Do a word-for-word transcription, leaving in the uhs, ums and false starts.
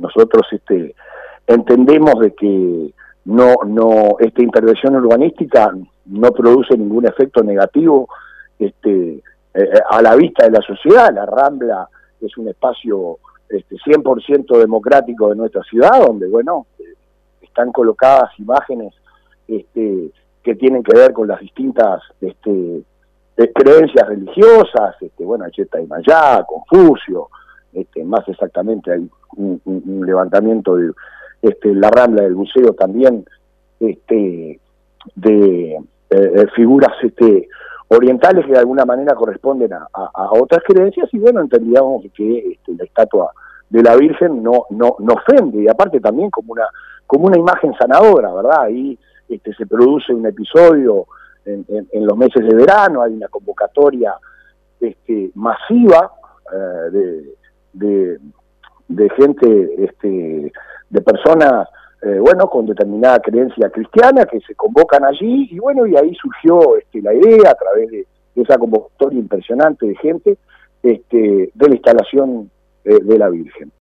nosotros este, entendemos de que no, no, esta intervención urbanística no produce ningún efecto negativo este, eh, a la vista de la sociedad. La Rambla es un espacio este, cien por ciento democrático de nuestra ciudad, donde, bueno, eh, están colocadas imágenes este, que tienen que ver con las distintas este, creencias religiosas, este, bueno, Cheta y Mayá, Confucio, este, más exactamente hay un, un, un levantamiento de este, la Rambla del Buceo también, este, de eh, figuras este, orientales que de alguna manera corresponden a, a, a otras creencias, y bueno, entendíamos que este, la estatua de la Virgen no, no, no ofende, y aparte también como una, como una imagen sanadora, ¿verdad? Ahí este, se produce un episodio en, en, en los meses de verano, hay una convocatoria este, masiva eh, de, de, de gente, este, de personas, eh, bueno, con determinada creencia cristiana que se convocan allí, y bueno, y ahí surgió este, la idea, a través de, de esa convocatoria impresionante de gente, este, de la instalación eh, de la Virgen.